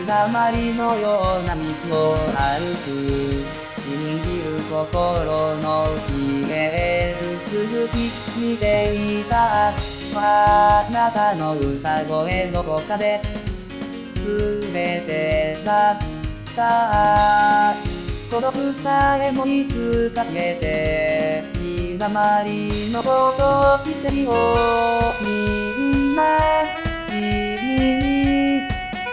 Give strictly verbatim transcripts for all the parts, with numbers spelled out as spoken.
だまりのような道を歩く信じる心の消える続き見ていたあなたの歌声どこかで全てだった孤独さえもいつか消えて日だまりのこと奇跡をみんな君に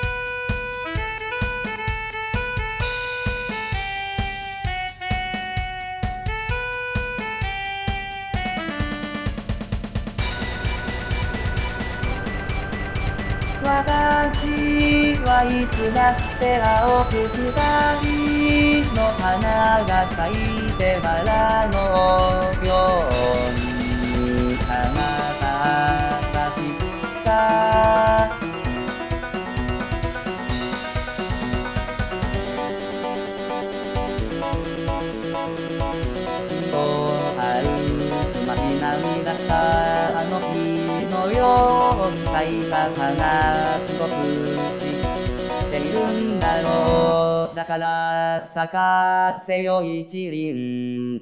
私はいつだって青く二人の花が咲いてバラのようにあなたが散ったと春つまり涙したあの日のように咲いた花すごく散っているんだろうだから咲かせよ一輪